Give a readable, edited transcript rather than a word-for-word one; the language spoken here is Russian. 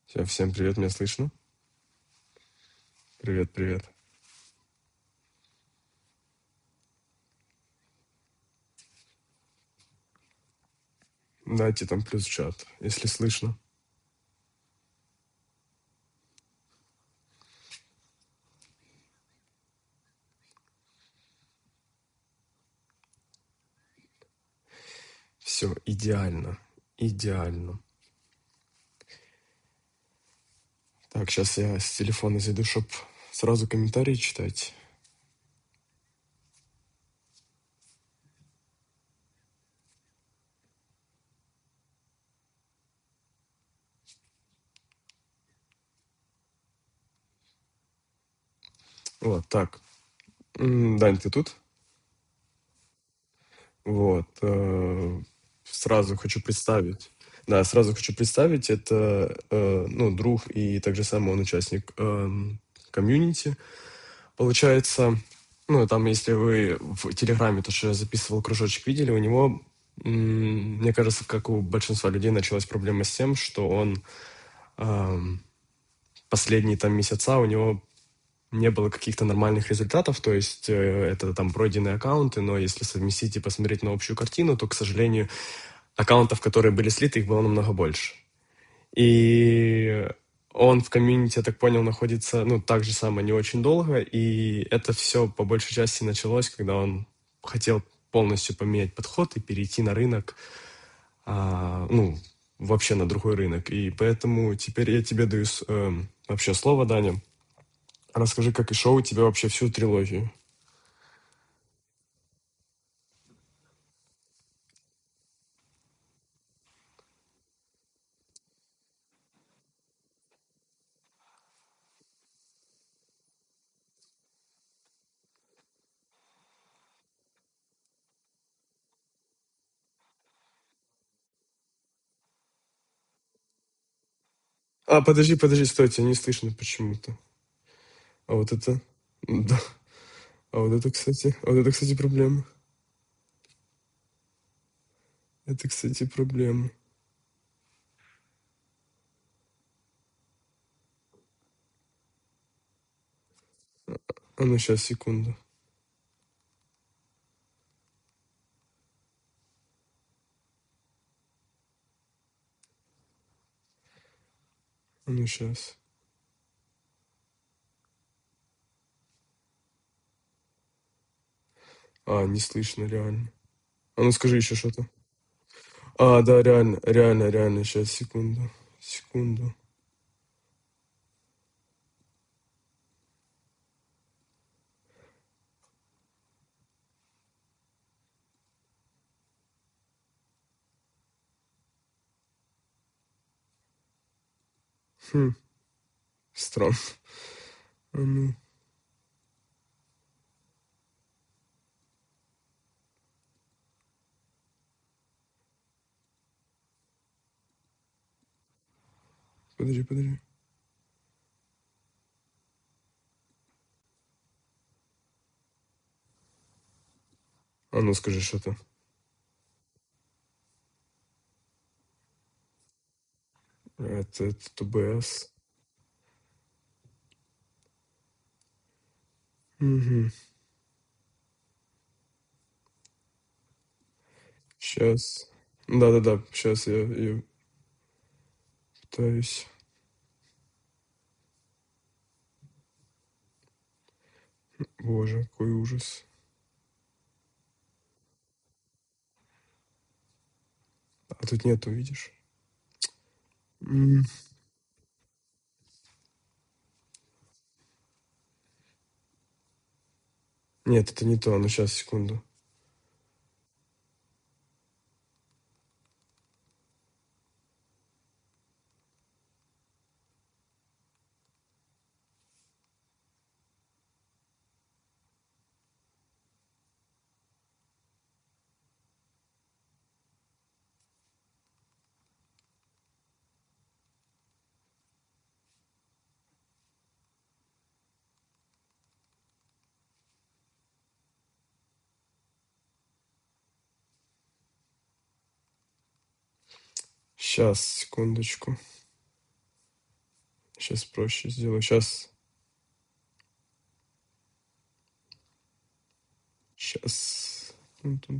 Всем привет, меня слышно? Привет, привет. Дайте там плюс в чат, если слышно. Все, идеально. Идеально. Так, сейчас я с телефона зайду, чтоб сразу комментарии читать. Вот, так. Дань, ты тут? Вот. Сразу хочу представить. Да, сразу хочу представить. Это, ну, друг и также самый он участник комьюнити. Получается, ну, там, если вы в Телеграме, то, что я записывал кружочек, видели, у него, мне кажется, как у большинства людей, началась проблема с тем, что он последние там месяца у него не было каких-то нормальных результатов, то есть это там пройденные аккаунты, но если совместить и посмотреть на общую картину, то, к сожалению, аккаунтов, которые были слиты, их было намного больше. И он в комьюнити, я так понял, находится, ну, так же самое не очень долго, и это все по большей части началось, когда он хотел полностью поменять подход и перейти на рынок, ну, вообще на другой рынок. И поэтому теперь я тебе даю вообще слово, Даня. Расскажи, как и шоу у тебя вообще всю трилогию. Подожди, стой, тебя не слышно почему-то. А вот это... Да. А вот это, кстати, проблема. Это, кстати, проблема. А ну, сейчас, секунду. А ну, сейчас. Не слышно, реально. А ну, скажи еще что-то. Да, реально, сейчас, секунду. Секунду. Хм, странно. А ну. Подожди. А ну, скажи что-то. Это ТБС. Угу. Сейчас. Да. Сейчас я пытаюсь. Боже, какой ужас. А тут нету, видишь? М, Нет, это не то. Ну, сейчас, секунду. Сейчас, секундочку. Сейчас проще сделаю. Сейчас. Сейчас.